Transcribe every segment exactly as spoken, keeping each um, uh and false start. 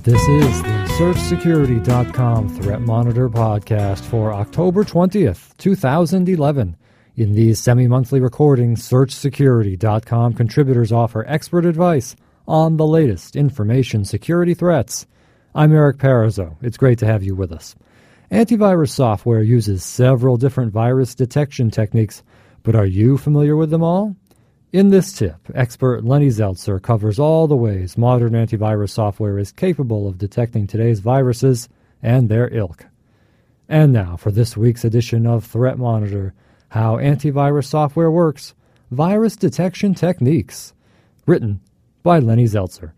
This is the Search Security dot com Threat Monitor podcast for October twentieth, two thousand eleven. In these semi-monthly recordings, Search Security dot com contributors offer expert advice on the latest information security threats. I'm Eric Parizeau. It's great to have you with us. Antivirus software uses several different virus detection techniques, but are you familiar with them all? In this tip, expert Lenny Zeltser covers all the ways modern antivirus software is capable of detecting today's viruses and their ilk. And now for this week's edition of Threat Monitor, How Antivirus Software Works, Virus Detection Techniques, written by Lenny Zeltser.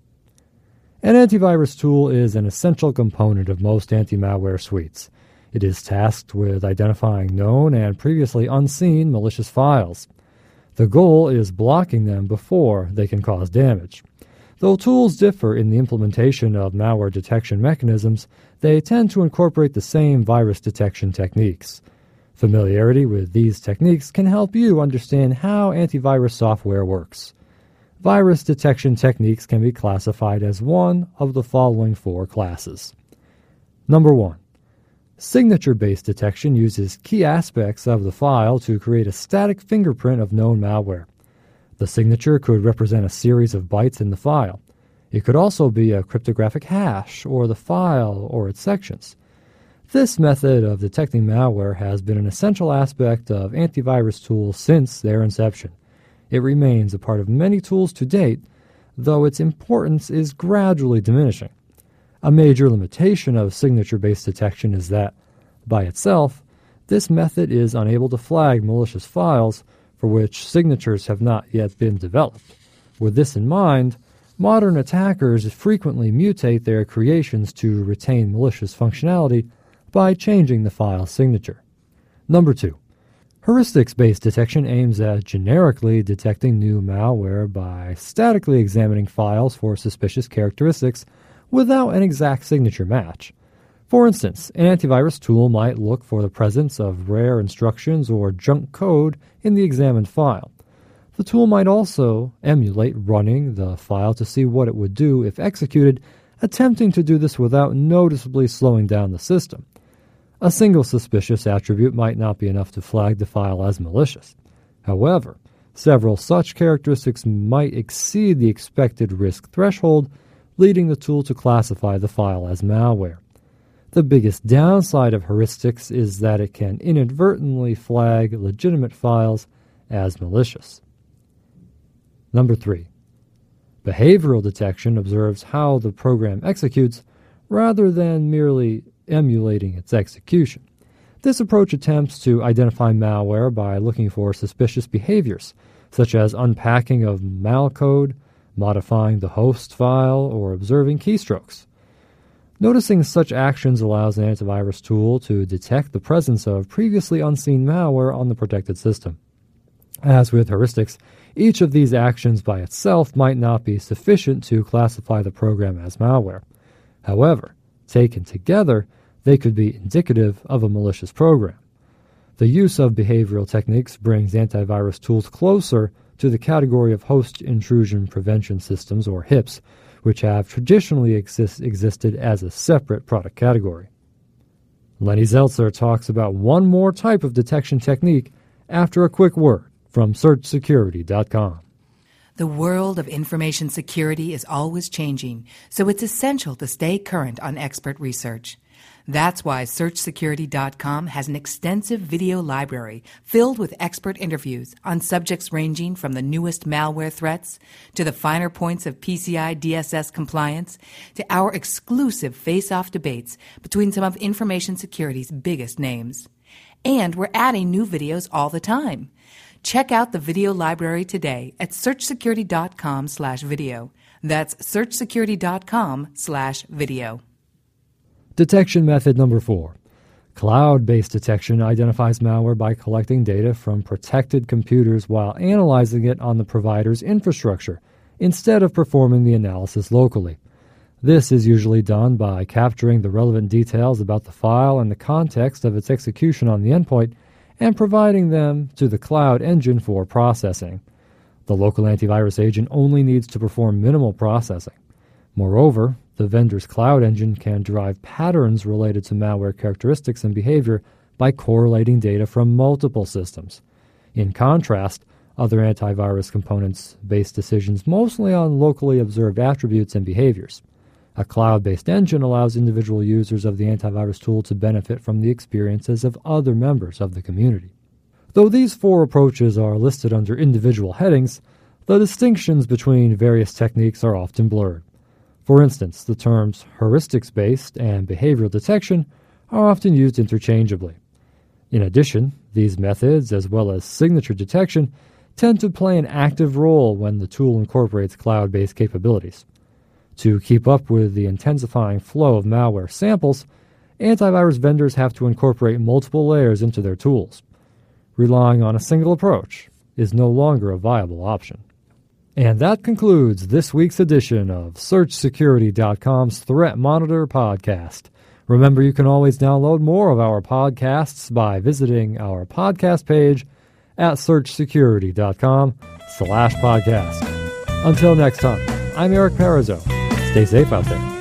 An antivirus tool is an essential component of most anti-malware suites. It is tasked with identifying known and previously unseen malicious files. The goal is blocking them before they can cause damage. Though tools differ in the implementation of malware detection mechanisms, they tend to incorporate the same virus detection techniques. Familiarity with these techniques can help you understand how antivirus software works. Virus detection techniques can be classified as one of the following four classes. Number one. Signature-based detection uses key aspects of the file to create a static fingerprint of known malware. The signature could represent a series of bytes in the file. It could also be a cryptographic hash, or the file or its sections. This method of detecting malware has been an essential aspect of antivirus tools since their inception. It remains a part of many tools to date, though its importance is gradually diminishing. A major limitation of signature-based detection is that, by itself, this method is unable to flag malicious files for which signatures have not yet been developed. With this in mind, modern attackers frequently mutate their creations to retain malicious functionality by changing the file signature. Number two. Heuristics-based detection aims at generically detecting new malware by statically examining files for suspicious characteristics without an exact signature match. For instance, an antivirus tool might look for the presence of rare instructions or junk code in the examined file. The tool might also emulate running the file to see what it would do if executed, attempting to do this without noticeably slowing down the system. A single suspicious attribute might not be enough to flag the file as malicious. However, several such characteristics might exceed the expected risk threshold, leading the tool to classify the file as malware. The biggest downside of heuristics is that it can inadvertently flag legitimate files as malicious. Number three. Behavioral detection observes how the program executes rather than merely emulating its execution. This approach attempts to identify malware by looking for suspicious behaviors, such as unpacking of malcode, modifying the host file, or observing keystrokes. Noticing such actions allows an antivirus tool to detect the presence of previously unseen malware on the protected system. As with heuristics, each of these actions by itself might not be sufficient to classify the program as malware. However, taken together, they could be indicative of a malicious program. The use of behavioral techniques brings antivirus tools closer to the category of host intrusion prevention systems, or H I Ps, which have traditionally exist, existed as a separate product category. Lenny Zeltser talks about one more type of detection technique after a quick word from Search Security dot com. The world of information security is always changing, so it's essential to stay current on expert research. That's why Search Security dot com has an extensive video library filled with expert interviews on subjects ranging from the newest malware threats to the finer points of P C I D S S compliance to our exclusive face-off debates between some of information security's biggest names. And we're adding new videos all the time. Check out the video library today at Search Security dot com slash video. That's Search Security dot com slash video. Detection method number four. Cloud-based detection identifies malware by collecting data from protected computers while analyzing it on the provider's infrastructure, instead of performing the analysis locally. This is usually done by capturing the relevant details about the file and the context of its execution on the endpoint and providing them to the cloud engine for processing. The local antivirus agent only needs to perform minimal processing. Moreover, The vendor's cloud engine can derive patterns related to malware characteristics and behavior by correlating data from multiple systems. In contrast, other antivirus components base decisions mostly on locally observed attributes and behaviors. A cloud-based engine allows individual users of the antivirus tool to benefit from the experiences of other members of the community. Though these four approaches are listed under individual headings, the distinctions between various techniques are often blurred. For instance, the terms heuristics-based and behavioral detection are often used interchangeably. In addition, these methods, as well as signature detection, tend to play an active role when the tool incorporates cloud-based capabilities. To keep up with the intensifying flow of malware samples, antivirus vendors have to incorporate multiple layers into their tools. Relying on a single approach is no longer a viable option. And that concludes this week's edition of Search Security dot com's Threat Monitor podcast. Remember, you can always download more of our podcasts by visiting our podcast page at Search Security dot com slash podcast. Until next time, I'm Eric Parizeau. Stay safe out there.